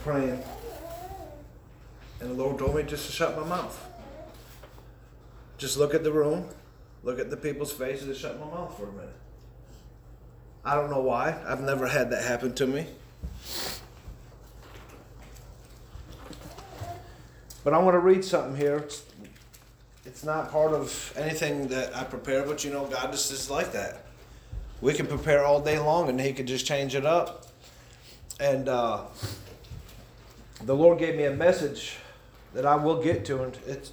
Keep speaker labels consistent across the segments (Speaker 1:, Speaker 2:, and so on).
Speaker 1: praying, and the Lord told me just to shut my mouth. Just look at the room, look at the people's faces, and shut my mouth for a minute. I don't know why. I've never had that happen to me. But I want to read something here. It's not part of anything that I prepare, but you know, God just is like that. We can prepare all day long and He can just change it up. And the Lord gave me a message that I will get to.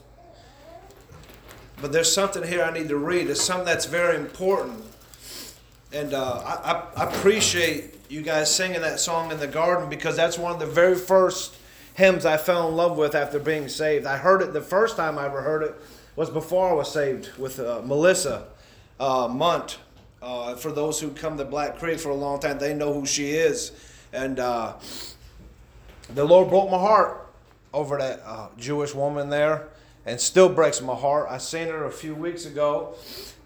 Speaker 1: But there's something here I need to read. It's something that's very important. And I appreciate you guys singing that song in the garden, because that's one of the very first hymns I fell in love with after being saved. I heard it, the first time I ever heard it was before I was saved, with Melissa Munt. For those who come to Black Creek for a long time, they know who she is. And the Lord broke my heart over that Jewish woman there, and still breaks my heart. I seen her a few weeks ago.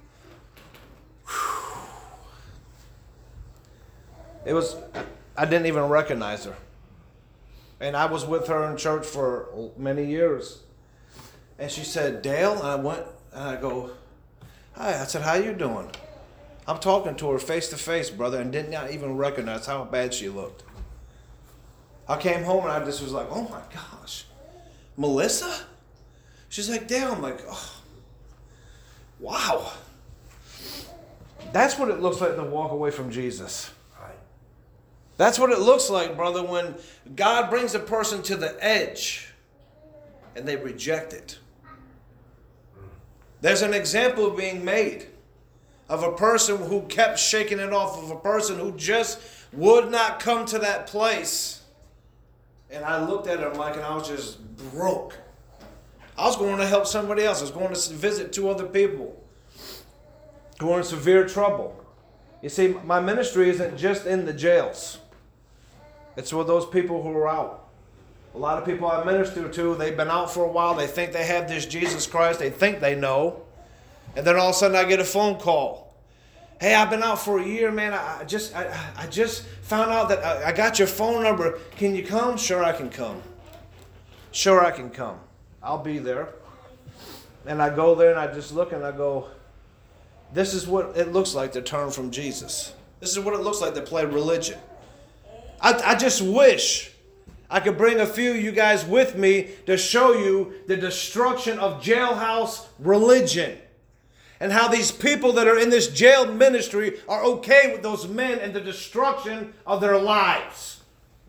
Speaker 1: I didn't even recognize her. And I was with her in church for many years. And she said, Dale, and I went, and I go, hi. I said, how you doing? I'm talking to her face to face, brother, and did not even recognize how bad she looked. I came home and I just was like, oh my gosh, Melissa? She's like, Dale. I'm like, oh, wow. That's what it looks like to walk away from Jesus. That's what it looks like, brother, when God brings a person to the edge and they reject it. There's an example being made of a person who kept shaking it off, of a person who just would not come to that place. And I looked at her, Mike, and I was just broke. I was going to help somebody else. I was going to visit 2 other people who were in severe trouble. You see, my ministry isn't just in the jails. It's with those people who are out. A lot of people I minister to, they've been out for a while. They think they have this Jesus Christ. They think they know. And then all of a sudden I get a phone call. Hey, I've been out for a year, man. I just found out that I got your phone number. Can you come? Sure, I can come. Sure, I can come. I'll be there. And I go there and I just look and I go, this is what it looks like to turn from Jesus. This is what it looks like to play religion. I just wish I could bring a few of you guys with me to show you the destruction of jailhouse religion, and how these people that are in this jail ministry are okay with those men and the destruction of their lives.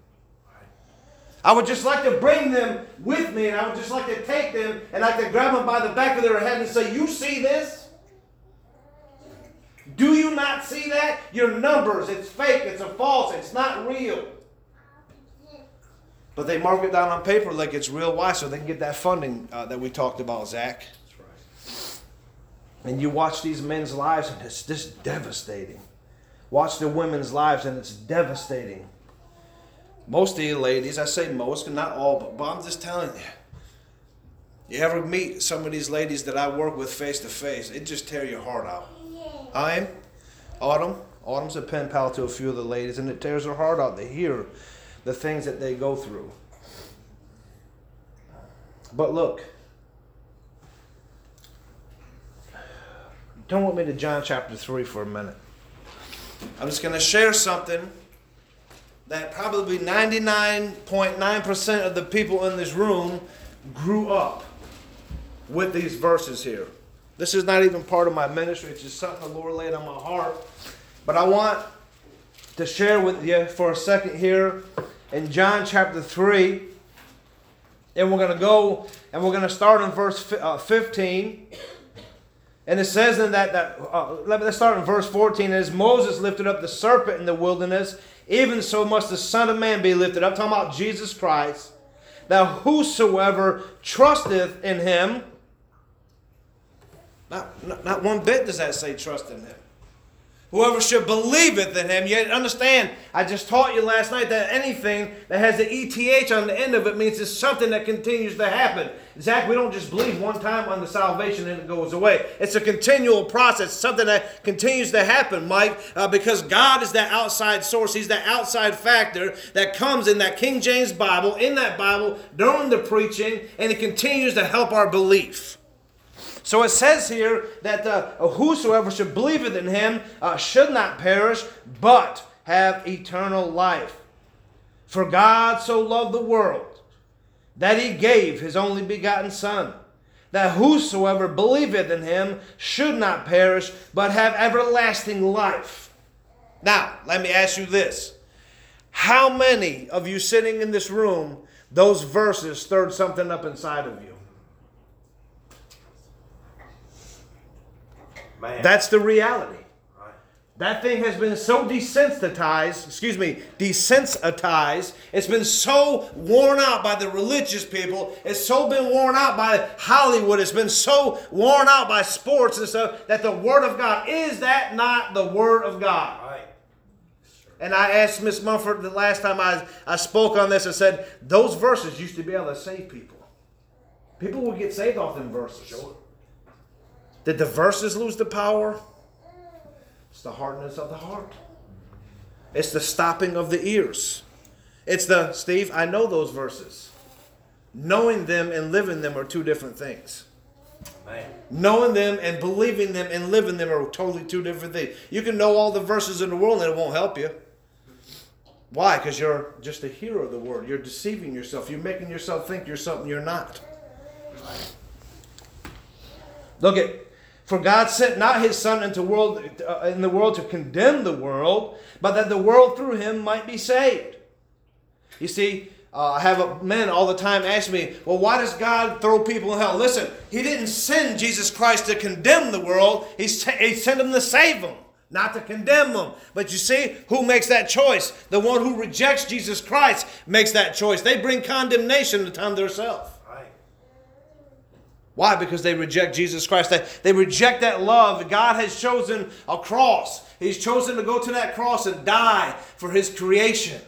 Speaker 1: I would just like to bring them with me, and I would just like to take them and I could grab them by the back of their head and say, you see this? Do you not see that? Your numbers, it's fake, it's a false, it's not real. But they mark it down on paper like it's real. Why? So they can get that funding that we talked about, Zach. That's right. And you watch these men's lives and it's just devastating. Watch the women's lives and it's devastating. Most of you ladies, I say most, not all, but I'm just telling you. You ever meet some of these ladies that I work with face to face, it just tear your heart out. Autumn's a pen pal to a few of the ladies, and it tears her heart out to hear the things that they go through. But look, turn with me to John chapter 3 for a minute. I'm just going to share something that probably 99.9% of the people in this room grew up with these verses here. This is not even part of my ministry. It's just something the Lord laid on my heart. But I want to share with you for a second here in John chapter 3. And we're going to go and we're going to start in verse 15. And it says in let's start in verse 14. As Moses lifted up the serpent in the wilderness, even so must the Son of Man be lifted up. Talking about Jesus Christ. That whosoever trusteth in him, not one bit does that say trust in him. Whoever should believeth in him. Yet understand, I just taught you last night that anything that has the ETH on the end of it means it's something that continues to happen. Zach, we don't just believe one time on the salvation and it goes away. It's a continual process, something that continues to happen, Mike, because God is that outside source. He's that outside factor that comes in that King James Bible, in that Bible, during the preaching, and it continues to help our belief. So it says here that whosoever should believeth in him should not perish, but have eternal life. For God so loved the world, that he gave his only begotten Son, that whosoever believeth in him should not perish, but have everlasting life. Now, let me ask you this. How many of you sitting in this room, those verses stirred something up inside of you?
Speaker 2: Man.
Speaker 1: That's the reality.
Speaker 2: Right.
Speaker 1: That thing has been so desensitized, it's been so worn out by the religious people, it's so been worn out by Hollywood, it's been so worn out by sports and stuff, that the Word of God, is that not the Word of God?
Speaker 2: Right.
Speaker 1: And I asked Miss Mumford the last time I spoke on this, I said, those verses used to be able to save people. People would get saved off them verses.
Speaker 2: Sure.
Speaker 1: Did the verses lose the power? It's the hardness of the heart. It's the stopping of the ears. It's the, Steve, I know those verses. Knowing them and living them are two different things.
Speaker 2: Man.
Speaker 1: Knowing them and believing them and living them are totally two different things. You can know all the verses in the world and it won't help you. Why? Because you're just a hearer of the word. You're deceiving yourself. You're making yourself think you're something you're not. Look at, for God sent not his Son into in the world to condemn the world, but that the world through him might be saved. You see, I have men all the time ask me, well, why does God throw people in hell? Listen, he didn't send Jesus Christ to condemn the world. He sent him to save them, not to condemn them. But you see, who makes that choice? The one who rejects Jesus Christ makes that choice. They bring condemnation upon themselves. Why? Because they reject Jesus Christ. They reject that love. God has chosen a cross. He's chosen to go to that cross and die for his creation.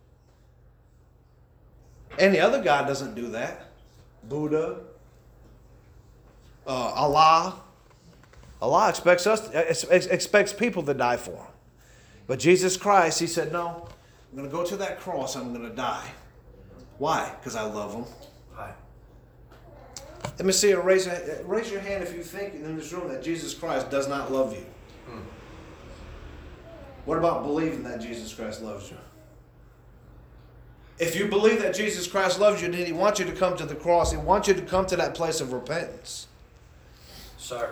Speaker 1: Any other God doesn't do that. Buddha, Allah. Allah expects people to die for him. But Jesus Christ, he said, no, I'm going to go to that cross. I'm going to die. Why? Because I love him. Let me see you raise your hand if you think in this room that Jesus Christ does not love you. What about believing that Jesus Christ loves you? If you believe that Jesus Christ loves you, then he wants you to come to the cross. He wants you to come to that place of repentance.
Speaker 2: Sir.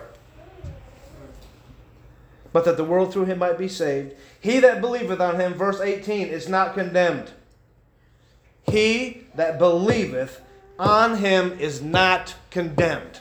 Speaker 1: But that the world through him might be saved. He that believeth on him, verse 18, is not condemned. He that believeth on him is not condemned.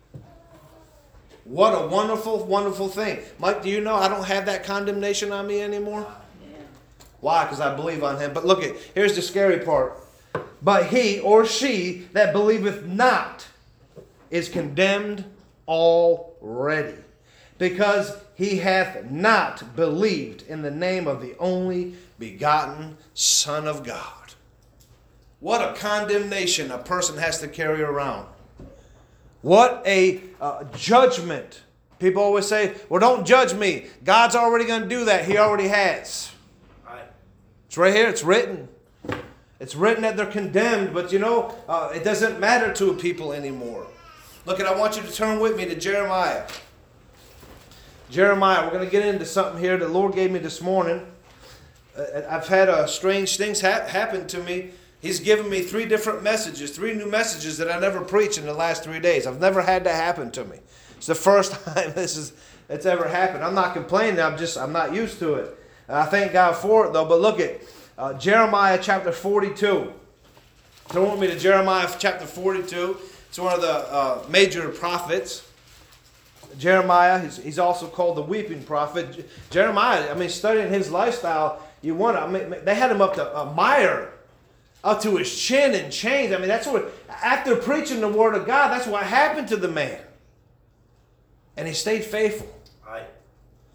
Speaker 1: What a wonderful, wonderful thing. Mike, do you know I don't have that condemnation on me anymore? Why? Because I believe on him. But look, here's the scary part. But he or she that believeth not is condemned already, because he hath not believed in the name of the only begotten Son of God. What a condemnation a person has to carry around. What a judgment. People always say, well, don't judge me. God's already going to do that. He already has.
Speaker 2: Right.
Speaker 1: It's right here. It's written. It's written that they're condemned, but you know, it doesn't matter to people anymore. Look, I want you to turn with me to Jeremiah. Jeremiah, we're going to get into something here the Lord gave me this morning. I've had strange things happen to me. He's given me 3 different messages, 3 new messages that I never preached in the last 3 days. I've never had that happen to me. It's the first time it's ever happened. I'm not complaining. I'm not used to it. I thank God for it, though. But look at Jeremiah chapter 42. Turn with me to Jeremiah chapter 42. It's one of the major prophets. Jeremiah, he's also called the weeping prophet. Jeremiah, studying his lifestyle, they had him up to mire, up to his chin in chains. That's what, after preaching the word of God, that's what happened to the man. And he stayed faithful.
Speaker 2: Right.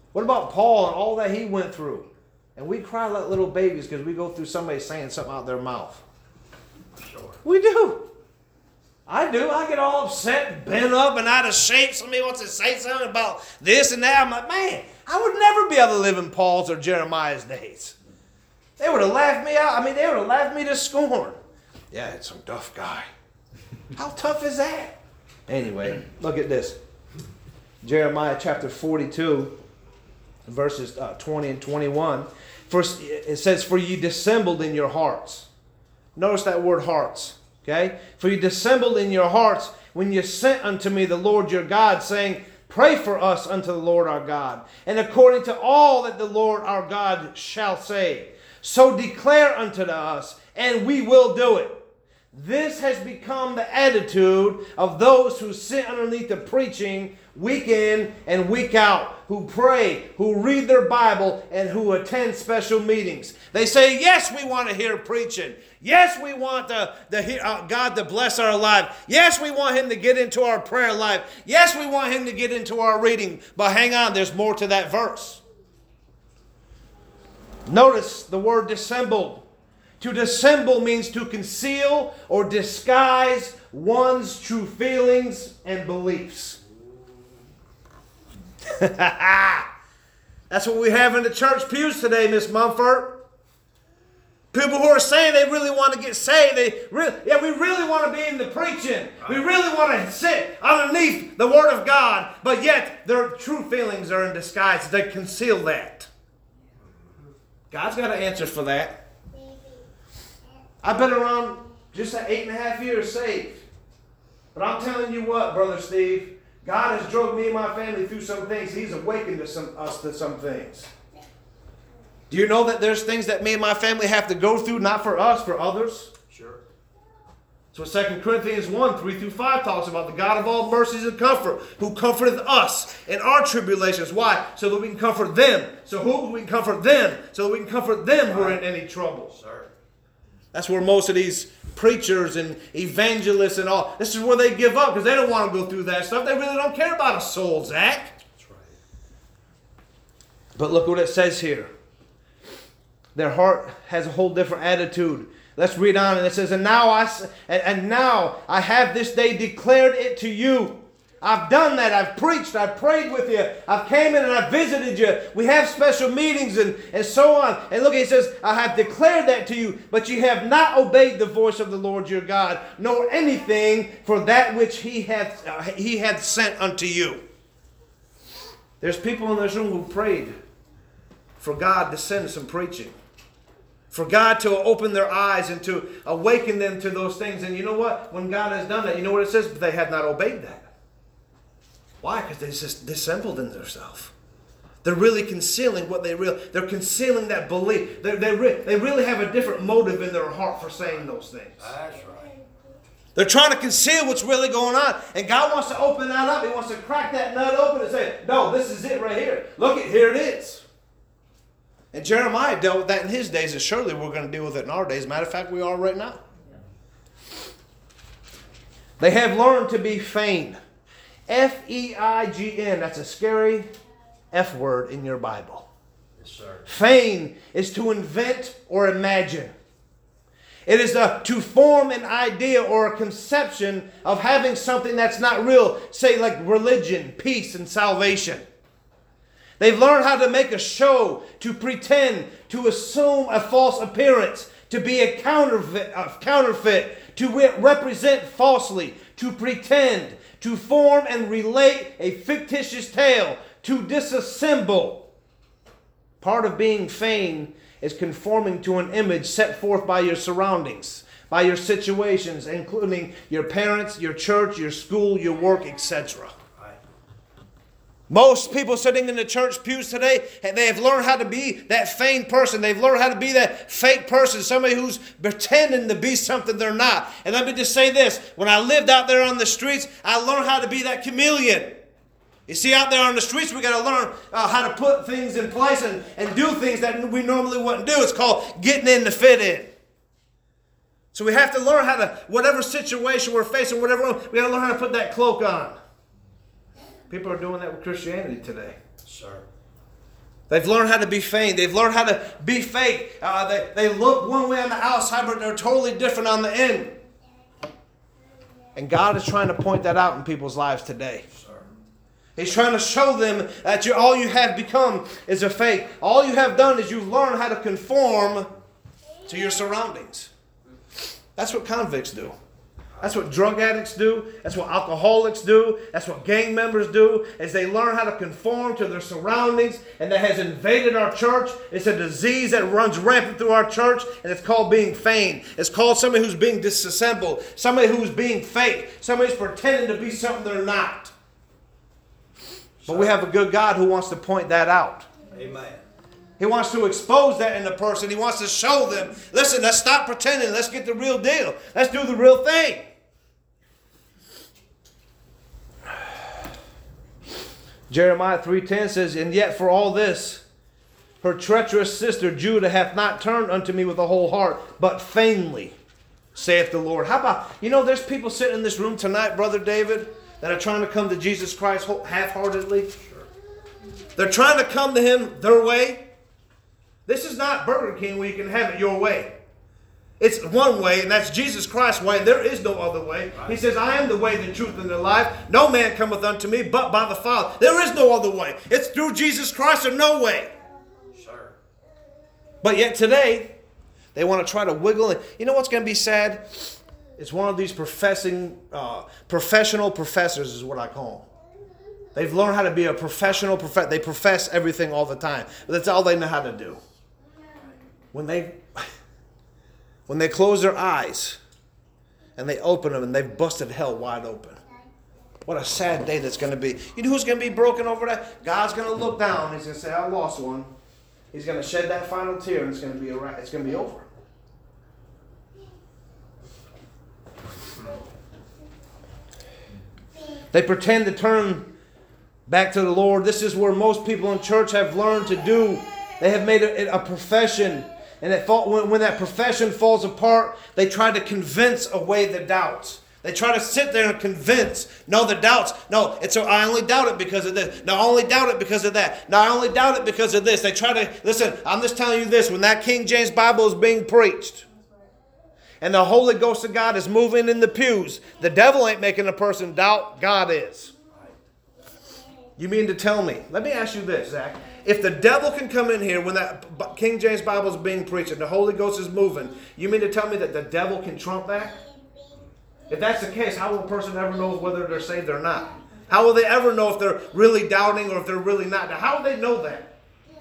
Speaker 1: What about Paul and all that he went through? And we cry like little babies because we go through somebody saying something out their mouth.
Speaker 2: Sure.
Speaker 1: We do. I do. I get all upset, bent up, and out of shape. Somebody wants to say something about this and that. I'm like, man, I would never be able to live in Paul's or Jeremiah's days. They would have laughed me out. I mean, they would have laughed me to scorn. Yeah, it's some tough guy. How tough is that? Anyway, look at this. Jeremiah chapter 42, verses 20 and 21. First, it says, for you dissembled in your hearts. Notice that word hearts. Okay? For you dissembled in your hearts when you sent unto me the Lord your God, saying, pray for us unto the Lord our God, and according to all that the Lord our God shall say. So declare unto us, and we will do it. This has become the attitude of those who sit underneath the preaching week in and week out, who pray, who read their Bible, and who attend special meetings. They say, yes, we want to hear preaching. Yes, we want God to bless our life. Yes, we want Him to get into our prayer life. Yes, we want Him to get into our reading. But hang on, there's more to that verse. Notice the word dissembled. To dissemble means to conceal or disguise one's true feelings and beliefs. That's what we have in the church pews today, Miss Mumford. People who are saying they really want to get saved. We really want to be in the preaching. We really want to sit underneath the Word of God. But yet their true feelings are in disguise. They conceal that. God's got an answer for that. I've been around just 8.5 years saved. But I'm telling you what, Brother Steve, God has drove me and my family through some things. He's awakened us to some things. Do you know that there's things that me and my family have to go through, not for us, for others?
Speaker 2: Sure.
Speaker 1: So 2 Corinthians 1, 3-5 talks about the God of all mercies and comfort, who comforteth us in our tribulations. Why? So that we can comfort them. So who we can comfort them? So that we can comfort them who are in any trouble.
Speaker 2: Sir.
Speaker 1: That's where most of these preachers and evangelists and all, this is where they give up because they don't want to go through that stuff. They really don't care about a soul, Zach.
Speaker 2: That's right.
Speaker 1: But look what it says here. Their heart has a whole different attitude. Let's read on, and it says, and now I have this day declared it to you. I've done that. I've preached. I've prayed with you. I've came in and I've visited you. We have special meetings and so on. And look, he says, I have declared that to you, but you have not obeyed the voice of the Lord your God, nor anything for that which he hath sent unto you. There's people in this room who prayed for God to send some preaching, for God to open their eyes and to awaken them to those things. And you know what? When God has done that, you know what it says? They have not obeyed that. Why? Because they just dissembled in themselves. They're really concealing what they're concealing that belief. They really have a different motive in their heart for saying those things.
Speaker 2: That's right.
Speaker 1: They're trying to conceal what's really going on. And God wants to open that up. He wants to crack that nut open and say, no, this is it right here. Look, here it is. And Jeremiah dealt with that in his days, and surely we're going to deal with it in our days. Matter of fact, we are right now. They have learned to be feigned. F-E-I-G-N. That's a scary F word in your Bible.
Speaker 2: Yes, sir.
Speaker 1: Feign is to invent or imagine. It is to form an idea or a conception of having something that's not real. Say like religion, peace, and salvation. They've learned how to make a show, to pretend, to assume a false appearance, to be a counterfeit, to represent falsely, to pretend, to form and relate a fictitious tale, to disassemble. Part of being feigned is conforming to an image set forth by your surroundings, by your situations, including your parents, your church, your school, your work, etc.
Speaker 2: Right.
Speaker 1: Most people sitting in the church pews today, they have learned how to be that feigned person. They've learned how to be that fake person, somebody who's pretending to be something they're not. And let me just say this. When I lived out there on the streets, I learned how to be that chameleon. You see, out there on the streets, we got to learn how to put things in place and do things that we normally wouldn't do. It's called getting in to fit in. So we have to learn how to, whatever situation we're facing, we got to learn how to put that cloak on. People are doing that with Christianity today.
Speaker 2: Sir.
Speaker 1: They've learned how to be feigned. They've learned how to be fake. They look one way on the outside, but they're totally different on the end. And God is trying to point that out in people's lives today. He's trying to show them that all you have become is a fake. All you have done is you've learned how to conform to your surroundings. That's what convicts do. That's what drug addicts do. That's what alcoholics do. That's what gang members do, is they learn how to conform to their surroundings, and that has invaded our church. It's a disease that runs rampant through our church, and it's called being feigned. It's called somebody who's being disassembled, somebody who's being fake, somebody who's pretending to be something they're not. But we have a good God who wants to point that out.
Speaker 2: Amen.
Speaker 1: He wants to expose that in the person. He wants to show them, listen, let's stop pretending. Let's get the real deal. Let's do the real thing. Jeremiah 3:10 says, and yet for all this, her treacherous sister Judah hath not turned unto me with a whole heart, but feignedly, saith the Lord. How about, there's people sitting in this room tonight, Brother David, that are trying to come to Jesus Christ half-heartedly.
Speaker 2: Sure.
Speaker 1: They're trying to come to Him their way. This is not Burger King where you can have it your way. It's one way, and that's Jesus Christ's way. There is no other way. He says, I am the way, the truth, and the life. No man cometh unto me but by the Father. There is no other way. It's through Jesus Christ or no way.
Speaker 2: Sure.
Speaker 1: But yet today, they want to try to wiggle. You know what's going to be sad? It's one of these professional professors is what I call them. They've learned how to be a professional. They profess everything all the time. But that's all they know how to do. When they close their eyes and they open them and they've busted hell wide open. What a sad day that's going to be. You know who's going to be broken over that? God's going to look down. He's going to say, I lost one. He's going to shed that final tear, and it's going to be over. They pretend to turn back to the Lord. This is where most people in church have learned to do. They have made it a profession. And when that profession falls apart, they try to convince away the doubts. They try to sit there and convince. No, the doubts. No, I only doubt it because of this. No, I only doubt it because of that. No, I only doubt it because of this. They try to, listen, I'm just telling you this. When that King James Bible is being preached and the Holy Ghost of God is moving in the pews, the devil ain't making a person doubt. God is. You mean to tell me? Let me ask you this, Zach. If the devil can come in here when that King James Bible is being preached and the Holy Ghost is moving, you mean to tell me that the devil can trump that? If that's the case, how will a person ever know whether they're saved or not? How will they ever know if they're really doubting or if they're really not? How will they know that?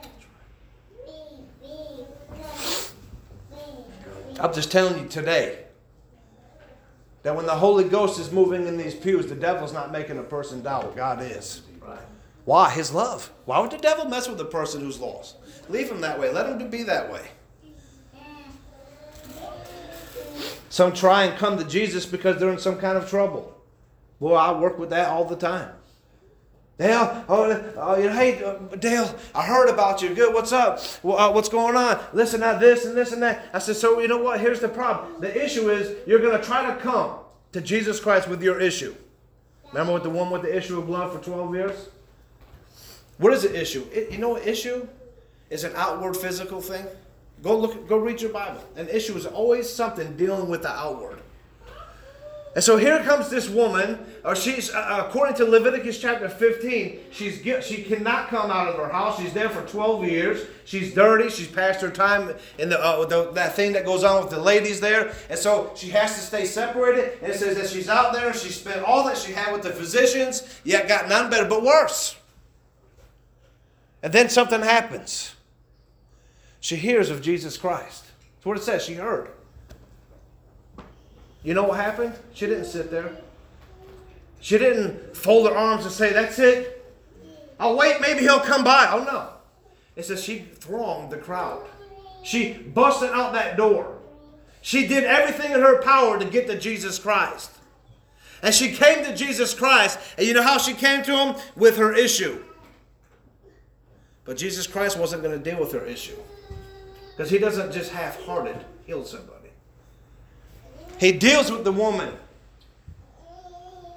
Speaker 1: I'm just telling you today that when the Holy Ghost is moving in these pews, the devil's not making a person doubt. God is.
Speaker 2: Right.
Speaker 1: Why? His love. Why would the devil mess with a person who's lost? Leave him that way. Let him be that way. Some try and come to Jesus because they're in some kind of trouble. Boy, I work with that all the time. Dale, hey, Dale, I heard about you. Good, what's up? What's going on? Listen, now this and this and that. I said, so you know what? Here's the problem. The issue is you're going to try to come to Jesus Christ with your issue. Remember with the one with the issue of blood for 12 years? What is the issue? You know what issue is? An outward physical thing. Go read your Bible. An issue is always something dealing with the outward. And so here comes this woman, or she's according to Leviticus chapter 15, she cannot come out of her house. She's there for 12 years. She's dirty. She's past her time in that thing that goes on with the ladies there. And so she has to stay separated. And it says that she's out there and she spent all that she had with the physicians, yet got none better but worse. And then something happens. She hears of Jesus Christ. That's what it says. She heard. You know what happened? She didn't sit there. She didn't fold her arms and say, that's it. I'll wait, maybe he'll come by. Oh no. It says she thronged the crowd. She busted out that door. She did everything in her power to get to Jesus Christ. And she came to Jesus Christ. And you know how she came to him? With her issue. But Jesus Christ wasn't going to deal with her issue. Because he doesn't just half-hearted heal somebody. He deals with the woman.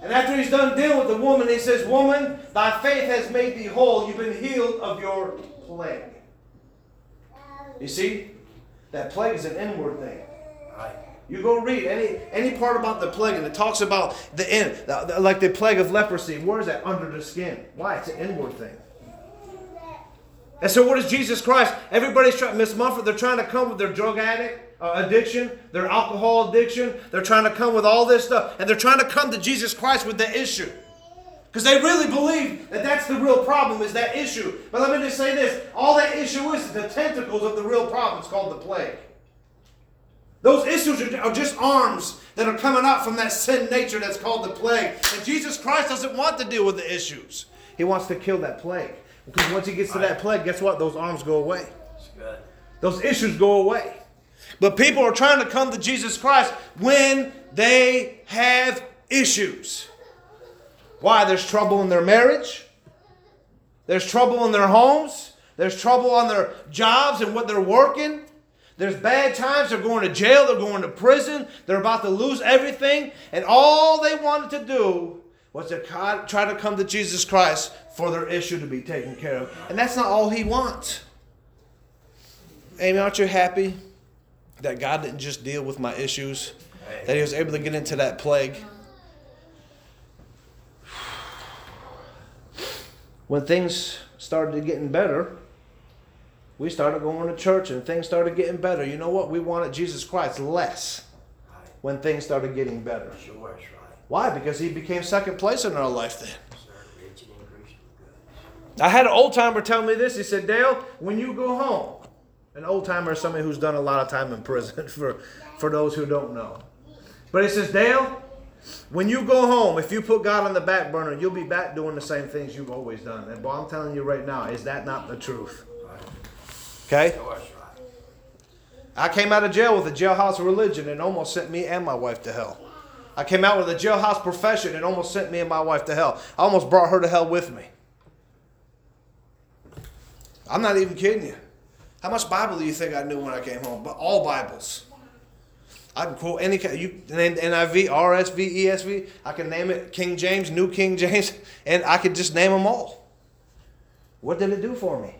Speaker 1: And after he's done dealing with the woman, he says, woman, thy faith has made thee whole. You've been healed of your plague. You see, that plague is an inward thing.
Speaker 2: Right.
Speaker 1: You go read any part about the plague, and it talks about like the plague of leprosy. Where is that? Under the skin. Why? It's an inward thing. And so what is Jesus Christ? Everybody's trying, Miss Mumford, they're trying to come with their drug addiction, their alcohol addiction. They're trying to come with all this stuff. And they're trying to come to Jesus Christ with the issue. Because they really believe that that's the real problem, is that issue. But let me just say this. All that issue is the tentacles of the real problem. It's called the plague. Those issues are just arms that are coming out from that sin nature that's called the plague. And Jesus Christ doesn't want to deal with the issues. He wants to kill that plague. Because once he gets to that plague, guess what? Those arms go away.
Speaker 2: That's good.
Speaker 1: Those issues go away. But people are trying to come to Jesus Christ when they have issues. Why? There's trouble in their marriage. There's trouble in their homes. There's trouble on their jobs and what they're working. There's bad times. They're going to jail. They're going to prison. They're about to lose everything. And all they wanted to do was to try to come to Jesus Christ for their issue to be taken care of. And that's not all he wants. Amy, aren't you happy that God didn't just deal with my issues? That he was able to get into that plague? When things started getting better, we started going to church and things started getting better. You know what? We wanted Jesus Christ less when things started getting better.
Speaker 2: Sure, that's right.
Speaker 1: Why? Because he became second place in our life then.
Speaker 2: Started rich and increasing good.
Speaker 1: I had an old timer tell me this. He said, Dale, when you go home, an old timer is somebody who's done a lot of time in prison for those who don't know. But he says, Dale, when you go home, if you put God on the back burner, you'll be back doing the same things you've always done. And boy, I'm telling you right now, is that not the truth? Okay?
Speaker 2: Sure, that's right.
Speaker 1: I came out of jail with a jailhouse religion and almost sent me and my wife to hell. I came out with a jailhouse profession and almost sent me and my wife to hell. I almost brought her to hell with me. I'm not even kidding you. How much Bible do you think I knew when I came home? But all Bibles. I can quote any kind. You name NIV, RSV, ESV. I can name it King James, New King James, and I could just name them all. What did it do for me?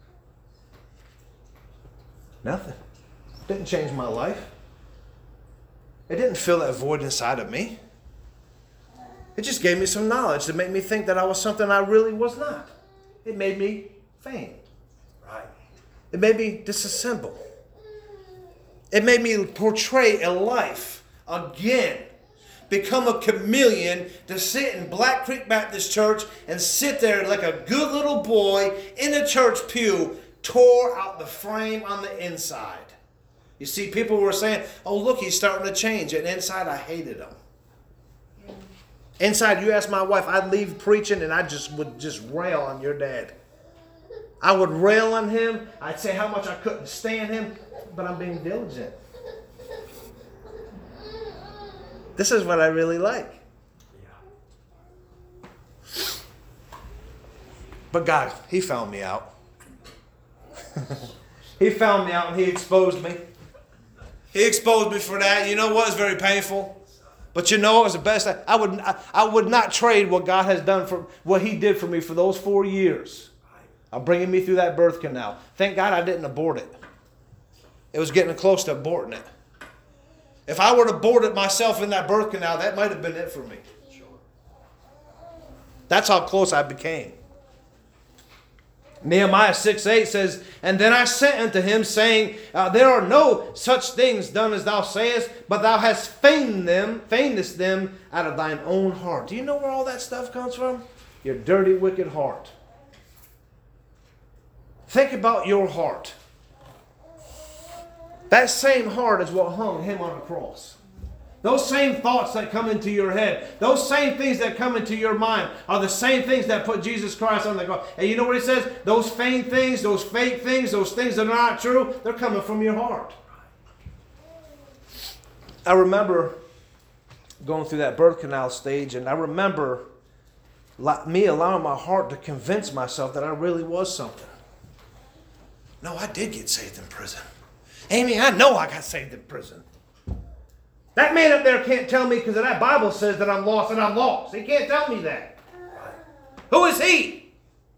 Speaker 1: Nothing. Didn't change my life. It didn't fill that void inside of me. It just gave me some knowledge to make me think that I was something I really was not. It made me faint.
Speaker 2: Right.
Speaker 1: It made me disassemble. It made me portray a life again. Become a chameleon to sit in Black Creek Baptist Church and sit there like a good little boy in a church pew, tore out the frame on the inside. You see, people were saying, oh, look, he's starting to change. And inside, I hated him. Inside, you ask my wife, I'd leave preaching and I would rail on your dad. I would rail on him. I'd say how much I couldn't stand him, but I'm being diligent. This is what I really like.
Speaker 2: Yeah.
Speaker 1: But God, he found me out. He found me out and he exposed me. He exposed me for that. You know what? It's very painful. But you know, it was the best. I would not trade what God has done for what he did for me for those 4 years of bringing me through that birth canal. Thank God I didn't abort it. It was getting close to aborting it. If I were to abort it myself in that birth canal, that might have been it for me.
Speaker 2: Sure.
Speaker 1: That's how close I became. Nehemiah 6:8 says, and then I sent unto him, saying, there are no such things done as thou sayest, but thou hast feignest them out of thine own heart. Do you know where all that stuff comes from? Your dirty, wicked heart. Think about your heart. That same heart is what hung him on a cross. Those same thoughts that come into your head, those same things that come into your mind are the same things that put Jesus Christ on the cross. And you know what he says? Those feigned things, those fake things, those things that are not true, they're coming from your heart. I remember going through that birth canal stage, and I remember me allowing my heart to convince myself that I really was something. No, I did get saved in prison. Amy, I know I got saved in prison. That man up there can't tell me because that Bible says that I'm lost and I'm lost. He can't tell me that.
Speaker 2: Right.
Speaker 1: Who is he?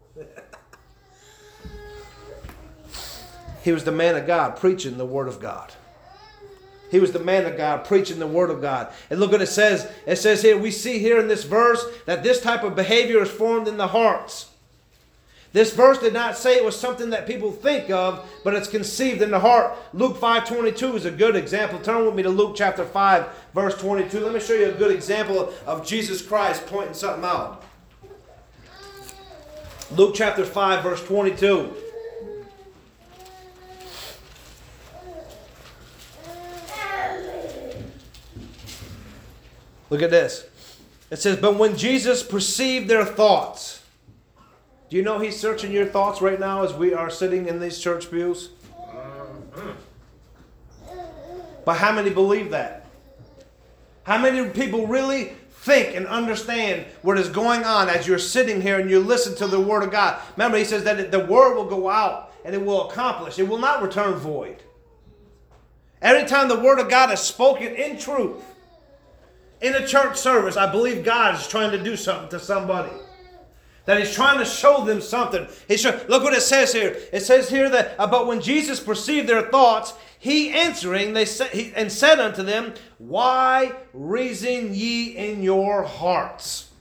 Speaker 1: He was the man of God preaching the Word of God. He was the man of God preaching the Word of God. And look what it says. It says here, we see here in this verse that this type of behavior is formed in the hearts. This verse did not say it was something that people think of, but it's conceived in the heart. Luke 5:22 is a good example. Turn with me to Luke chapter 5, verse 22. Let me show you a good example of Jesus Christ pointing something out. Luke chapter 5, verse 22. Look at this. It says, but when Jesus perceived their thoughts. Do you know he's searching your thoughts right now as we are sitting in these church pews? But how many believe that? How many people really think and understand what is going on as you're sitting here and you listen to the Word of God? Remember, he says that the Word will go out and it will accomplish. It will not return void. Every time the Word of God is spoken in truth, in a church service, I believe God is trying to do something to somebody. That he's trying to show them something. Look what it says here. It says here that, but when Jesus perceived their thoughts, he answering, and said unto them, why reason ye in your hearts?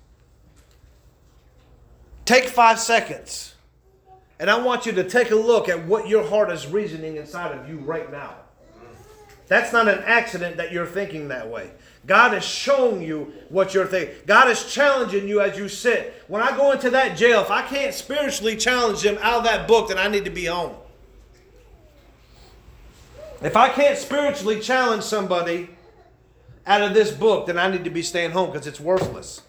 Speaker 1: Take 5 seconds. And I want you to take a look at what your heart is reasoning inside of you right now. That's not an accident that you're thinking that way. God is showing you what you're thinking. God is challenging you as you sit. When I go into that jail, if I can't spiritually challenge them out of that book, then I need to be home. If I can't spiritually challenge somebody out of this book, then I need to be staying home because it's worthless.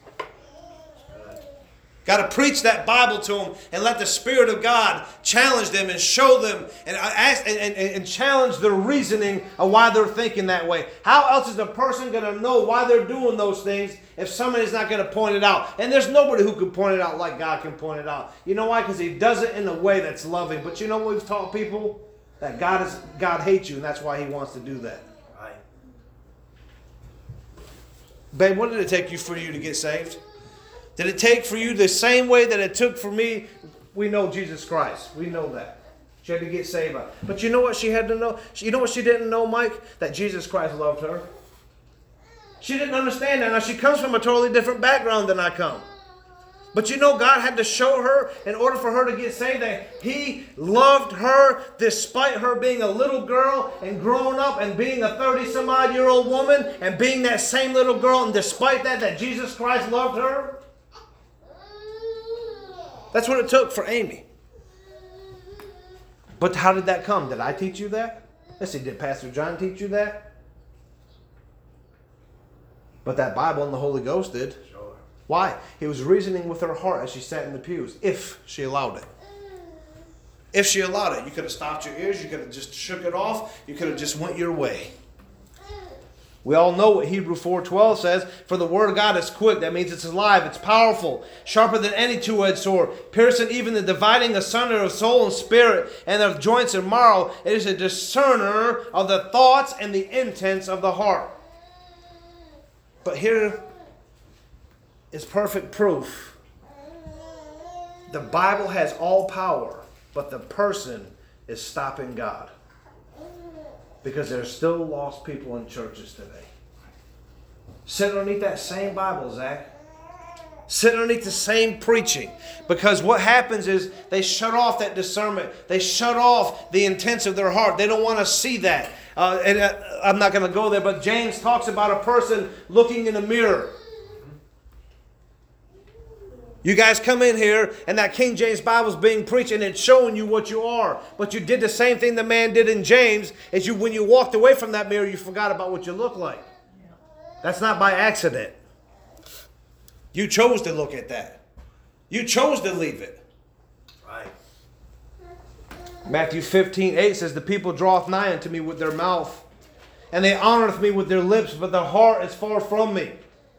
Speaker 1: Got to preach that Bible to them and let the Spirit of God challenge them and show them and ask and challenge their reasoning of why they're thinking that way. How else is a person going to know why they're doing those things if somebody's not going to point it out? And there's nobody who can point it out like God can point it out. You know why? Because he does it in a way that's loving. But you know what we've taught people? That God hates you, and that's why he wants to do that.
Speaker 2: Right.
Speaker 1: Babe, what did it take for you to get saved? Did it take for you the same way that it took for me? We know Jesus Christ. We know that. She had to get saved. But you know what she had to know? You know what she didn't know, Mike? That Jesus Christ loved her. She didn't understand that. Now, she comes from a totally different background than I come. But you know, God had to show her in order for her to get saved that he loved her despite her being a little girl and growing up and being a 30-some-odd-year-old woman and being that same little girl, and despite that Jesus Christ loved her. That's what it took for Amy. But how did that come? Did I teach you that? Let's see, did Pastor John teach you that? But that Bible and the Holy Ghost did.
Speaker 2: Sure.
Speaker 1: Why? He was reasoning with her heart as she sat in the pews, if she allowed it. If she allowed it. You could have stopped your ears. You could have just shook it off. You could have just went your way. We all know what Hebrew 4:12 says. For the word of God is quick. That means it's alive. It's powerful. Sharper than any two-edged sword. Piercing even the dividing asunder of soul and spirit and of joints and marrow. It is a discerner of the thoughts and the intents of the heart. But here is perfect proof. The Bible has all power, but the person is stopping God. Because there's still lost people in churches today. Sit underneath that same Bible, Zach. Sit underneath the same preaching. Because what happens is they shut off that discernment. They shut off the intents of their heart. They don't want to see that. I'm not going to go there, but James talks about a person looking in a mirror. You guys come in here and that King James Bible is being preached and it's showing you what you are. But you did the same thing the man did in James. When you walked away from that mirror, you forgot about what you look like. That's not by accident. You chose to look at that. You chose to leave it.
Speaker 2: Right.
Speaker 1: Matthew 15:8 says, the people draweth nigh unto me with their mouth, and they honoreth me with their lips, but their heart is far from me.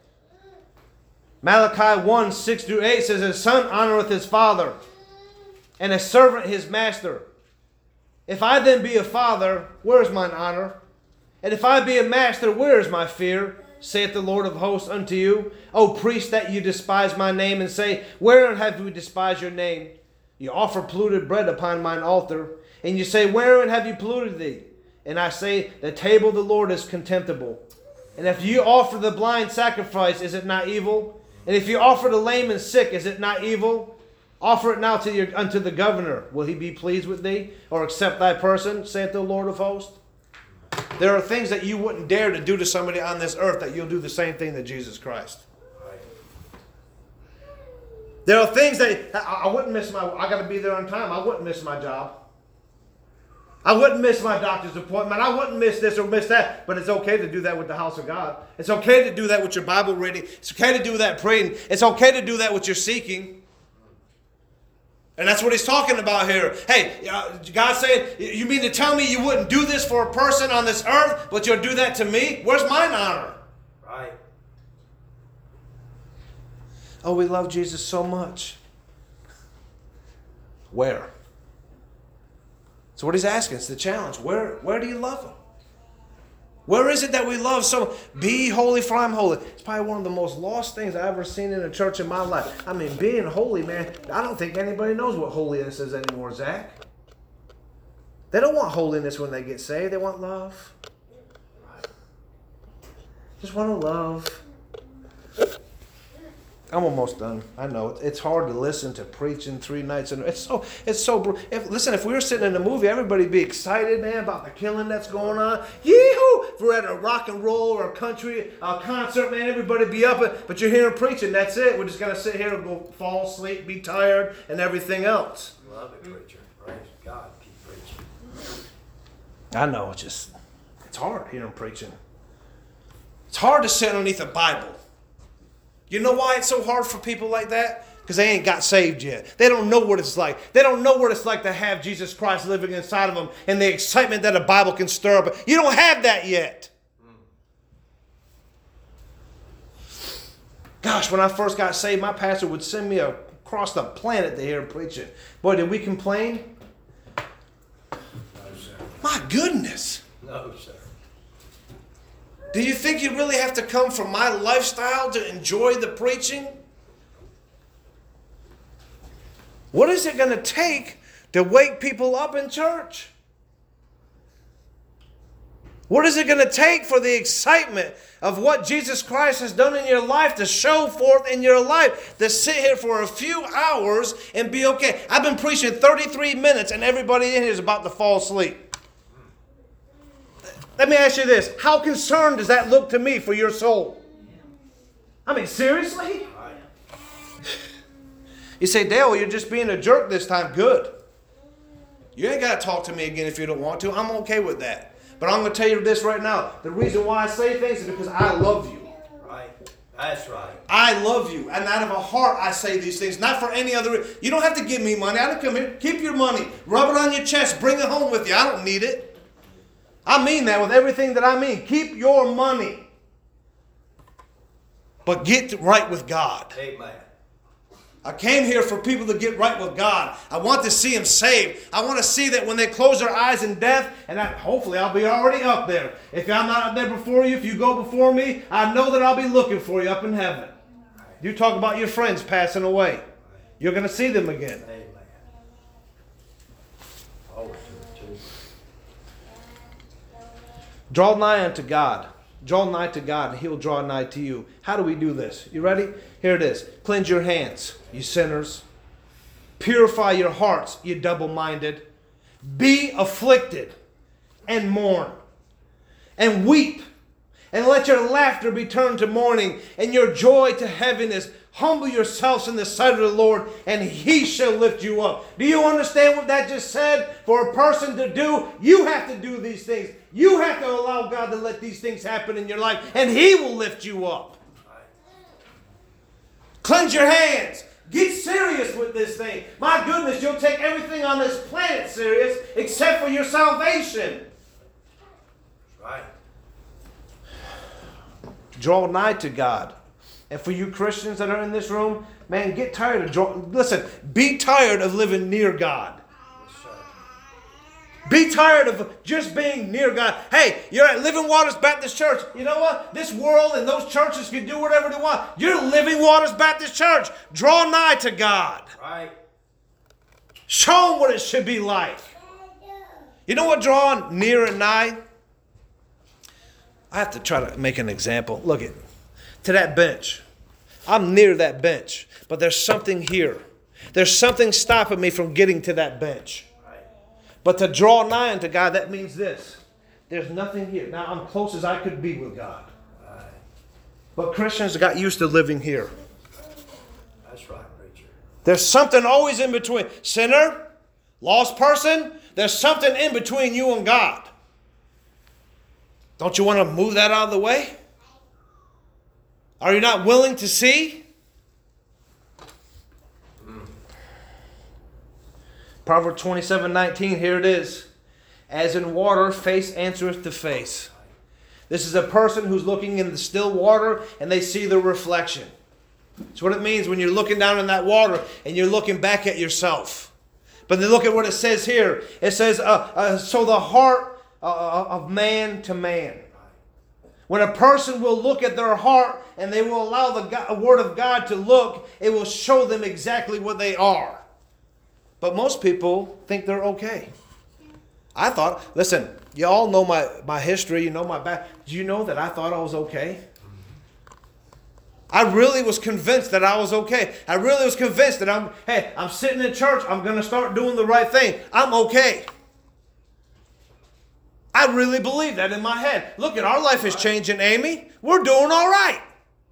Speaker 1: Malachi 1:6-8 says, a son honoreth his father, and a servant his master. If I then be a father, where is mine honor? And if I be a master, where is my fear? Saith the Lord of hosts unto you. O priests, that you despise my name, and say, wherein have we despised your name? You offer polluted bread upon mine altar, and you say, wherein have you polluted thee? And I say, the table of the Lord is contemptible. And if you offer the blind sacrifice, is it not evil? And if you offer the lame and sick, is it not evil? Offer it now unto the governor. Will he be pleased with thee, or accept thy person, saith the Lord of hosts? There are things that you wouldn't dare to do to somebody on this earth that you'll do the same thing to Jesus Christ. There are things that I wouldn't miss I got to be there on time. I wouldn't miss my job. I wouldn't miss my doctor's appointment. I wouldn't miss this or miss that. But it's okay to do that with the house of God. It's okay to do that with your Bible reading. It's okay to do that praying. It's okay to do that with your seeking. And that's what he's talking about here. Hey, God's saying, you mean to tell me you wouldn't do this for a person on this earth, but you'll do that to me? Where's mine honor?
Speaker 2: Right.
Speaker 1: Oh, we love Jesus so much. Where? So what he's asking, it's the challenge. Where do you love him? Where is it that we love so? Be holy, for I'm holy. It's probably one of the most lost things I've ever seen in a church in my life. I mean, being holy, man, I don't think anybody knows what holiness is anymore, Zach. They don't want holiness when they get saved. They want love. Just want to love. I'm almost done. I know it's hard to listen to preaching 3 nights and it's so. Listen, if we were sitting in a movie, everybody'd be excited, man, about the killing that's going on. Yee-hoo! If we're at a rock and roll or a country concert, man, everybody'd be up. But you're hearing preaching. That's it. We're just gonna sit here and go fall asleep, be tired, and everything else.
Speaker 2: Love it, preacher. Praise God. Keep preaching.
Speaker 1: I know. It's hard hearing preaching. It's hard to sit underneath a Bible. You know why it's so hard for people like that? Because they ain't got saved yet. They don't know what it's like. They don't know what it's like to have Jesus Christ living inside of them and the excitement that a Bible can stir up. You don't have that yet. Gosh, when I first got saved, my pastor would send me across the planet to hear him preaching. Boy, did we complain?
Speaker 2: No, sir.
Speaker 1: My goodness.
Speaker 2: No, sir.
Speaker 1: Do you think you really have to come from my lifestyle to enjoy the preaching? What is it going to take to wake people up in church? What is it going to take for the excitement of what Jesus Christ has done in your life to show forth in your life? To sit here for a few hours and be okay. I've been preaching 33 minutes and everybody in here is about to fall asleep. Let me ask you this. How concerned does that look to me for your soul? I mean, seriously? You say, Dale, you're just being a jerk this time. Good. You ain't got to talk to me again if you don't want to. I'm okay with that. But I'm going to tell you this right now. The reason why I say things is because I love you.
Speaker 2: Right. That's right.
Speaker 1: I love you. And out of a heart I say these things. Not for any other reason. You don't have to give me money. I don't come here. Keep your money. Rub it on your chest. Bring it home with you. I don't need it. I mean that with everything that I mean. Keep your money. But get right with God.
Speaker 2: Amen.
Speaker 1: I came here for people to get right with God. I want to see them saved. I want to see that when they close their eyes in death, and hopefully I'll be already up there. If I'm not up there before you, if you go before me, I know that I'll be looking for you up in heaven. You talk about your friends passing away. You're going to see them again.
Speaker 2: Amen. Oh, too.
Speaker 1: Draw nigh unto God. Draw nigh to God, and He'll draw nigh to you. How do we do this? You ready? Here it is. Cleanse your hands, you sinners. Purify your hearts, you double-minded. Be afflicted and mourn and weep. And let your laughter be turned to mourning and your joy to heaviness. Humble yourselves in the sight of the Lord, and He shall lift you up. Do you understand what that just said? For a person to do, you have to do these things. You have to allow God to let these things happen in your life, and He will lift you up. Cleanse your hands. Get serious with this thing. My goodness, you'll take everything on this planet serious except for your salvation.
Speaker 2: Right.
Speaker 1: Draw nigh to God. And for you Christians that are in this room, man, get tired of listen, be tired of living near God.
Speaker 2: Yes, sir.
Speaker 1: Be tired of just being near God. Hey, you're at Living Waters Baptist Church. You know what? This world and those churches can do whatever they want. You're Living Waters Baptist Church. Draw nigh to God.
Speaker 2: Right.
Speaker 1: Show them what it should be like. You know what drawing near and nigh? I have to try to make an example. Look at to that bench. I'm near that bench, but there's something here. There's something stopping me from getting to that bench. But to draw nigh unto God, that means this. There's nothing here. Now, I'm close as I could be with God. But Christians got used to living here.
Speaker 2: That's right, preacher.
Speaker 1: There's something always in between. Sinner, lost person, there's something in between you and God. Don't you want to move that out of the way? Are you not willing to see? Proverbs 27:19, here it is. As in water, face answereth to face. This is a person who's looking in the still water and they see the reflection. That's what it means when you're looking down in that water and you're looking back at yourself. But then look at what it says here. It says, so the heart of man to man. When a person will look at their heart and they will allow the Word of God to look, it will show them exactly what they are. But most people think they're okay. I thought, listen, you all know my history, you know my back. Do you know that I thought I was okay? I really was convinced that I was okay. I really was convinced that I'm sitting in church, I'm going to start doing the right thing. I'm okay. I really believe that in my head. Look at our life is changing, Amy. We're doing all right.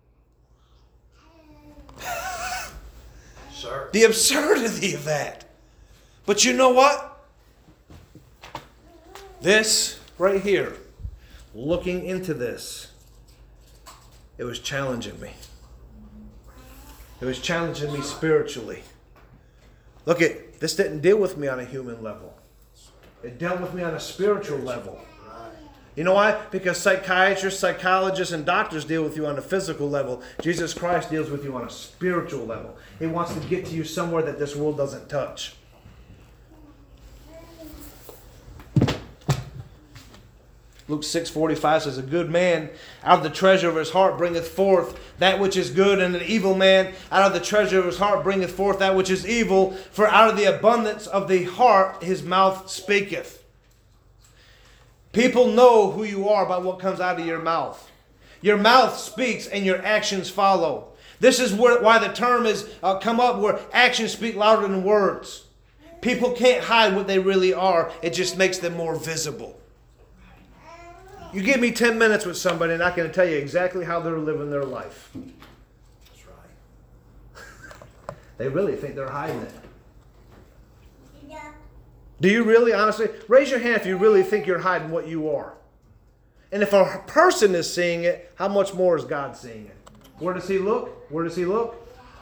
Speaker 2: Sir.
Speaker 1: The absurdity of that. But you know what? This right here, looking into this, it was challenging me. It was challenging me spiritually. Look at this didn't deal with me on a human level. It dealt with me on a spiritual level. You know why? Because psychiatrists, psychologists, and doctors deal with you on a physical level. Jesus Christ deals with you on a spiritual level. He wants to get to you somewhere that this world doesn't touch. Luke 6:45 says, a good man out of the treasure of his heart bringeth forth that which is good, and an evil man out of the treasure of his heart bringeth forth that which is evil. For out of the abundance of the heart his mouth speaketh. People know who you are by what comes out of your mouth. Your mouth speaks and your actions follow. This is why the term has come up where actions speak louder than words. People can't hide what they really are. It just makes them more visible. You give me 10 minutes with somebody and I can tell you exactly how they're living their life.
Speaker 2: That's right.
Speaker 1: They really think they're hiding it. Do you really, honestly? Raise your hand if you really think you're hiding what you are. And if a person is seeing it, how much more is God seeing it? Where does He look? Where does He look?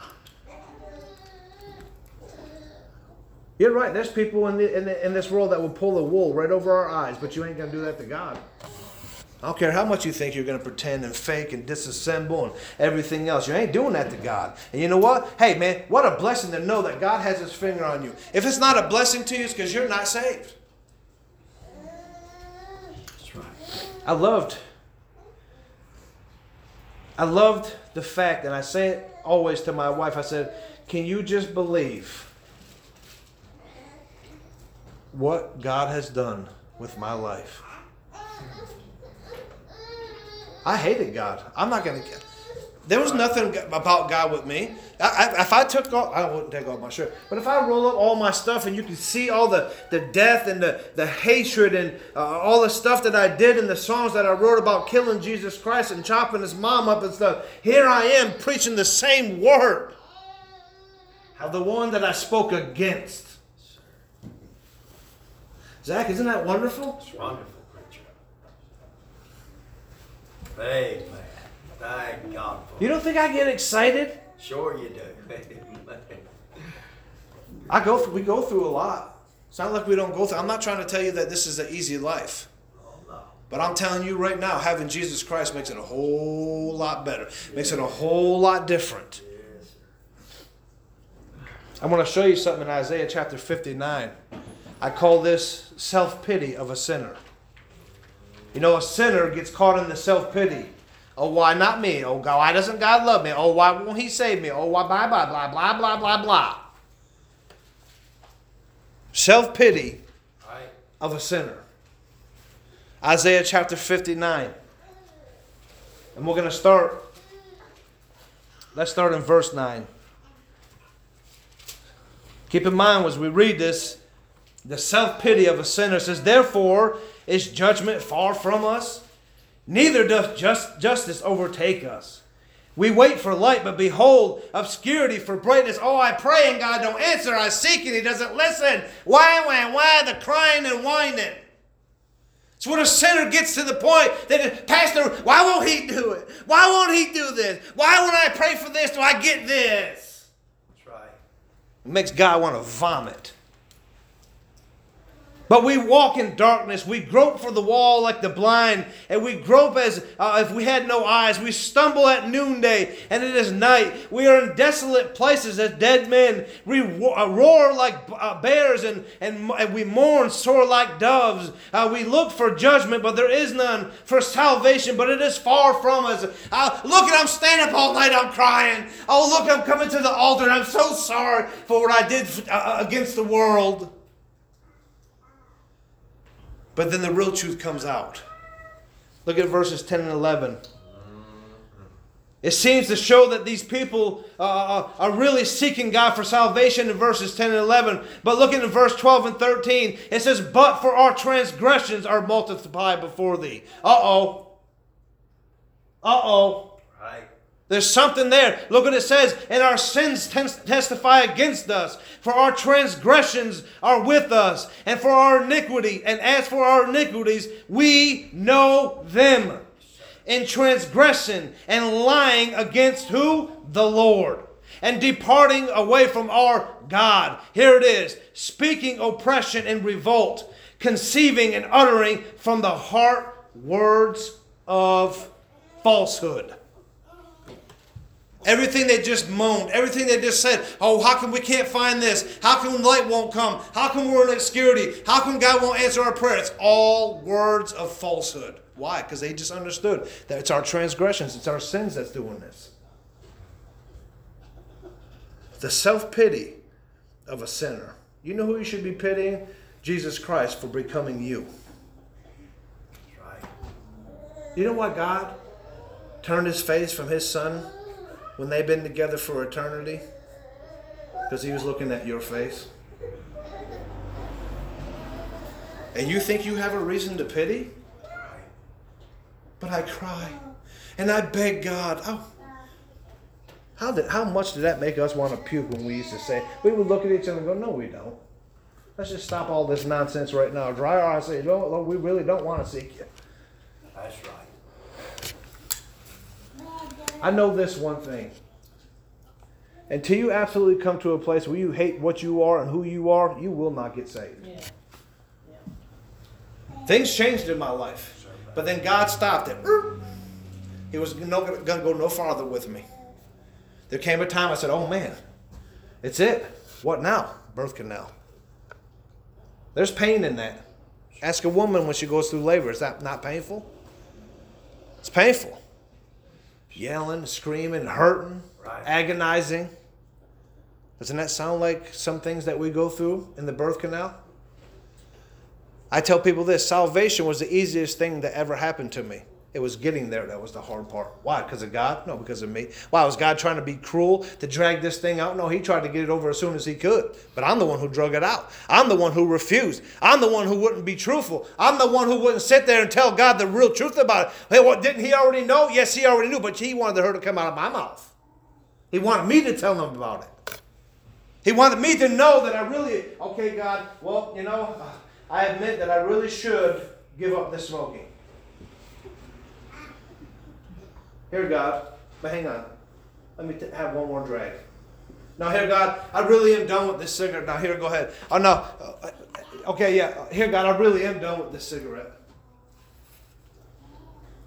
Speaker 1: You're right. There's people in this world that will pull the wool right over our eyes, but you ain't going to do that to God. I don't care how much you think you're going to pretend and fake and disassemble and everything else. You ain't doing that to God. And you know what? Hey, man, what a blessing to know that God has His finger on you. If it's not a blessing to you, it's because you're not saved.
Speaker 2: That's right.
Speaker 1: I loved the fact, and I say it always to my wife, I said, can you just believe what God has done with my life? I hated God. I'm not going to... There was nothing about God with me. If I took off... I wouldn't take off my shirt. But if I roll up all my stuff and you can see all the death and the hatred and all the stuff that I did and the songs that I wrote about killing Jesus Christ and chopping His mom up and stuff, here I am preaching the same word of the one that I spoke against. Zach, isn't that wonderful?
Speaker 2: It's wonderful, preacher. Amen. Thank God for
Speaker 1: You don't think I get excited?
Speaker 2: it. Sure you do.
Speaker 1: We go through a lot. It's not like we don't go through. I'm not trying to tell you that this is an easy life.
Speaker 2: Oh, no.
Speaker 1: But I'm telling you right now, having Jesus Christ makes it a whole lot better. Makes it a whole lot different.
Speaker 2: Yes, sir.
Speaker 1: I want to show you something in Isaiah chapter 59. I call this self-pity of a sinner. You know, a sinner gets caught in the self-pity. Oh, why not me? Oh, God, why doesn't God love me? Oh, why won't He save me? Oh, why blah, blah, blah, blah, blah, blah, blah. Self-pity of a sinner. Isaiah chapter 59. And we're going to start. Let's start in verse 9. Keep in mind as we read this, the self-pity of a sinner says, therefore is judgment far from us, neither doth justice overtake us. We wait for light, but behold, obscurity for brightness. Oh, I pray and God don't answer. I seek and He doesn't listen. Why, the crying and whining. It's when a sinner gets to the point that, Pastor, why won't He do it? Why won't He do this? Why when I pray for this do I get this?
Speaker 2: That's right.
Speaker 1: It makes God want to vomit. But we walk in darkness. We grope for the wall like the blind. And we grope as if we had no eyes. We stumble at noonday and it is night. We are in desolate places as dead men. We roar like bears and we mourn sore like doves. We look for judgment, but there is none. For salvation, but it is far from us. Look, I'm staying up all night. I'm crying. Oh, look, I'm coming to the altar. And I'm so sorry for what I did against the world. But then the real truth comes out. Look at verses 10 and 11. It seems to show that these people are really seeking God for salvation in verses 10 and 11. But look at verse 12 and 13. It says, but for our transgressions are multiplied before thee. Uh-oh.
Speaker 2: Right.
Speaker 1: There's something there. Look what it says. And our sins testify against us. For our transgressions are with us. And for our iniquity. And as for our iniquities, we know them. In transgression and lying against who? The Lord. And departing away from our God. Here it is. Speaking oppression and revolt. Conceiving and uttering from the heart words of falsehood. Everything they just moaned, everything they just said, oh, how come we can't find this? How come light won't come? How come we're in obscurity? How come God won't answer our prayer? It's all words of falsehood. Why? Because they just understood that it's our transgressions, it's our sins that's doing this. The self-pity of a sinner. You know who you should be pitying? Jesus Christ for becoming you.
Speaker 2: That's right.
Speaker 1: You know why God turned His face from His Son when they've been together for eternity? Because He was looking at your face. And you think you have a reason to pity? But I cry. And I beg God. Oh, how much did that make us want to puke when we used to say, we would look at each other and go, no, we don't. Let's just stop all this nonsense right now. Dry our eyes and say, no, Lord, we really don't want to seek you.
Speaker 2: That's right.
Speaker 1: I know this one thing. Until you absolutely come to a place where you hate what you are and who you are, you will not get saved. Yeah. Yeah. Things changed in my life. But then God stopped it. He was going to go no farther with me. There came a time I said, oh man, it's it. What now? Birth canal. There's pain in that. Ask a woman when she goes through labor. Is that not painful? It's painful. Yelling, screaming, hurting, right. Agonizing. Doesn't that sound like some things that we go through in the birth canal? I tell people this, salvation was the easiest thing that ever happened to me. It was getting there that was the hard part. Why? Because of God? No, because of me. Why? Was God trying to be cruel to drag this thing out? No, He tried to get it over as soon as He could. But I'm the one who drug it out. I'm the one who refused. I'm the one who wouldn't be truthful. I'm the one who wouldn't sit there and tell God the real truth about it. Hey, what, didn't He already know? Yes, He already knew, but He wanted her to come out of my mouth. He wanted me to tell Him about it. He wanted me to know that I really, okay, God, well, you know, I admit that I really should give up this smoking. Here, God, but hang on. Let me have one more drag. Now, here, God, I really am done with this cigarette. Now, here, go ahead. Oh, no. Okay, yeah. Here, God, I really am done with this cigarette.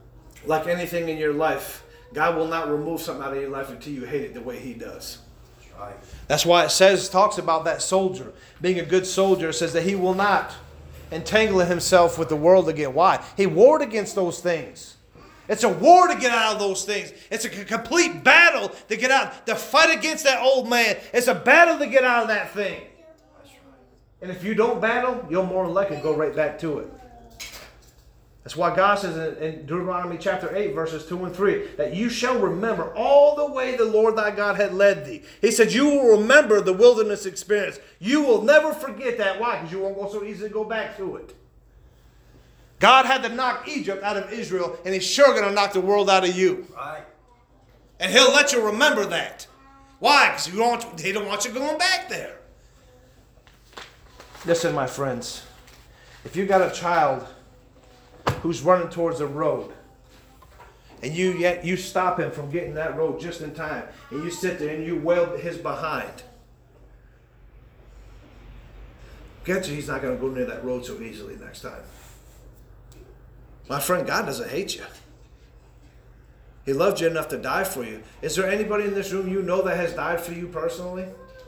Speaker 1: Like anything in your life, God will not remove something out of your life until you hate it the way He does.
Speaker 2: Right.
Speaker 1: That's why it talks about that soldier being a good soldier. It says that he will not entangle himself with the world again. Why? He warred against those things. It's a war to get out of those things. It's a complete battle to get out, to fight against that old man. It's a battle to get out of that thing.
Speaker 2: That's right.
Speaker 1: And if you don't battle, you'll more than likely go right back to it. That's why God says in Deuteronomy chapter 8, verses 2 and 3, that you shall remember all the way the Lord thy God had led thee. He said you will remember the wilderness experience. You will never forget that. Why? Because you won't go so easily go back to it. God had to knock Egypt out of Israel, and he's sure going to knock the world out of you.
Speaker 2: Right.
Speaker 1: And he'll let you remember that. Why? Because he don't want you going back there. Listen, my friends. If you got a child who's running towards the road, and you stop him from getting that road just in time, and you sit there and you wail his behind, get you, he's not going to go near that road so easily next time. My friend, God doesn't hate you. He loved you enough to die for you. Is there anybody in this room you know that has died for you personally?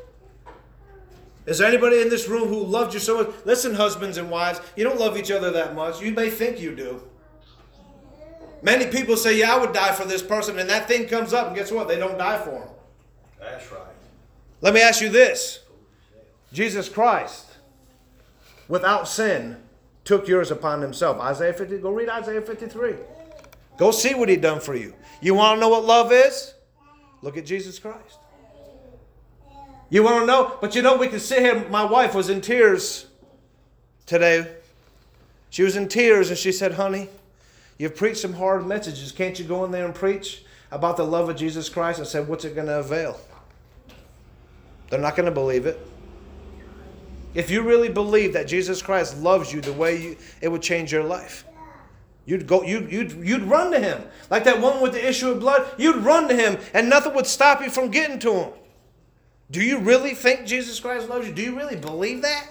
Speaker 1: Is there anybody in this room who loved you so much? Listen, husbands and wives, you don't love each other that much. You may think you do. Many people say, yeah, I would die for this person, and that thing comes up, and guess what? They don't die for him.
Speaker 2: That's right.
Speaker 1: Let me ask you this. Jesus Christ, without sin, took yours upon himself. Isaiah 50. Go read Isaiah 53. Go see what he done for you. You want to know what love is? Look at Jesus Christ. You want to know? But you know, we can sit here. My wife was in tears today. She was in tears and she said, honey, you've preached some hard messages. Can't you go in there and preach about the love of Jesus Christ? I said, what's it going to avail? They're not going to believe it. If you really believe that Jesus Christ loves you the way it would change your life, you'd run to him. Like that woman with the issue of blood, you'd run to him and nothing would stop you from getting to him. Do you really think Jesus Christ loves you? Do you really believe that?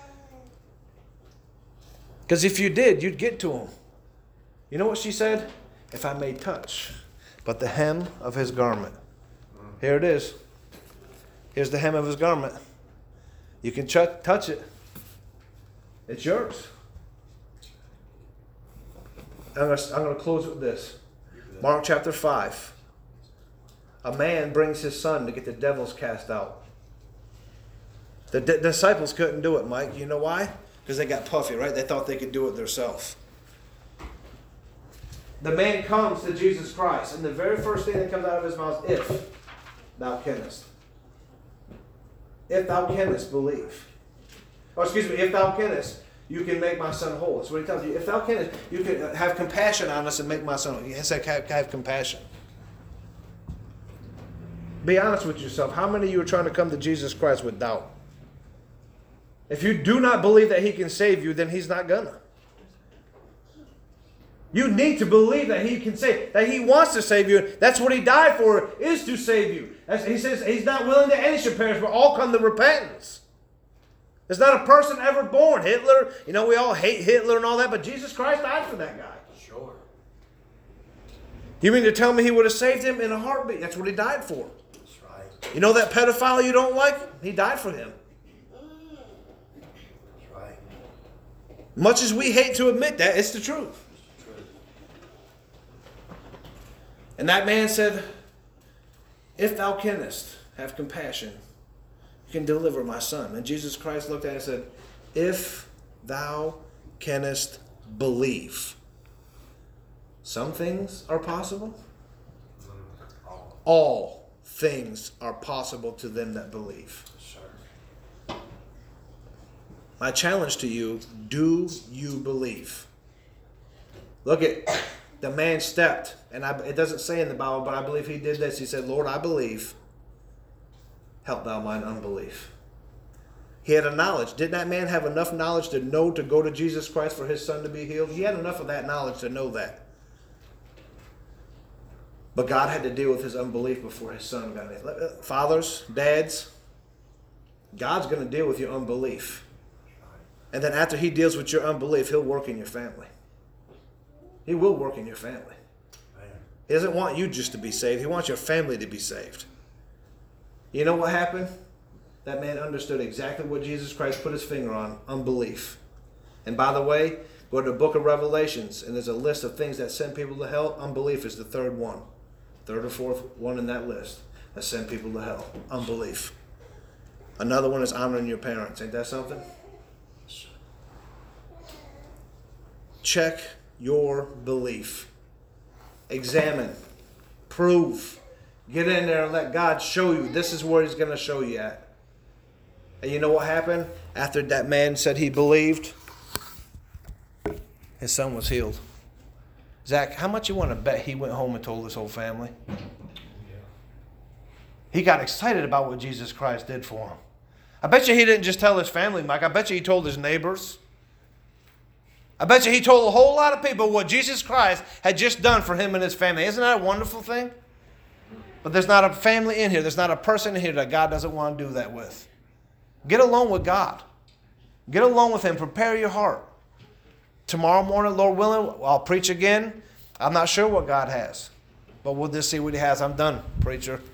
Speaker 1: Because if you did, you'd get to him. You know what she said? If I may touch but the hem of his garment. Here it is. Here's the hem of his garment. You can touch it. It's yours. I'm going to close with this. Mark chapter 5. A man brings his son to get the devils cast out. The disciples couldn't do it, Mike. You know why? Because they got puffy, right? They thought they could do it themselves. The man comes to Jesus Christ, and the very first thing that comes out of his mouth is, if thou canst. If thou canst believe. Or excuse me, if thou canst, you can make my son whole. That's what he tells you. If thou canst, you can have compassion on us and make my son whole. He said, have compassion. Be honest with yourself. How many of you are trying to come to Jesus Christ with doubt? If you do not believe that he can save you, then he's not gonna. You need to believe that he can save, that he wants to save you. That's what he died for, is to save you. As he says he's not willing that any should perish, but all come to repentance. There's not a person ever born. Hitler, you know, we all hate Hitler and all that, but Jesus Christ died for that guy.
Speaker 2: Sure.
Speaker 1: You mean to tell me he would have saved him in a heartbeat? That's what he died for.
Speaker 2: That's right.
Speaker 1: You know that pedophile you don't like? He died for him.
Speaker 2: That's right.
Speaker 1: Much as we hate to admit that, it's the truth.
Speaker 2: It's the truth.
Speaker 1: And that man said, if thou canst have compassion, you can deliver my son. And Jesus Christ looked at him and said, if thou canst believe. Some things are possible. All things are possible to them that believe.
Speaker 2: Sir.
Speaker 1: My challenge to you, do you believe? Look at the man stepped, and it doesn't say in the Bible, but I believe he did this. He said, Lord, I believe. Help thou mine unbelief. He had a knowledge. Didn't that man have enough knowledge to know to go to Jesus Christ for his son to be healed? He had enough of that knowledge to know that. But God had to deal with his unbelief before his son got it. Fathers, dads, God's going to deal with your unbelief. And then after he deals with your unbelief, he'll work in your family. He will work in your family. He doesn't want you just to be saved. He wants your family to be saved. You know what happened? That man understood exactly what Jesus Christ put his finger on, unbelief. And by the way, go to the book of Revelations, and there's a list of things that send people to hell. Unbelief is the third one. Third or fourth one in that list that send people to hell. Unbelief. Another one is honoring your parents. Ain't that something? Check your belief. Examine. Prove. Get in there and let God show you. This is where He's going to show you at. And you know what happened? After that man said he believed, his son was healed. Zach, how much you want to bet he went home and told his whole family? He got excited about what Jesus Christ did for him. I bet you he didn't just tell his family, Mike. I bet you he told his neighbors. I bet you he told a whole lot of people what Jesus Christ had just done for him and his family. Isn't that a wonderful thing? But there's not a family in here. There's not a person in here that God doesn't want to do that with. Get alone with God. Get alone with Him. Prepare your heart. Tomorrow morning, Lord willing, I'll preach again. I'm not sure what God has, but we'll just see what He has. I'm done, preacher.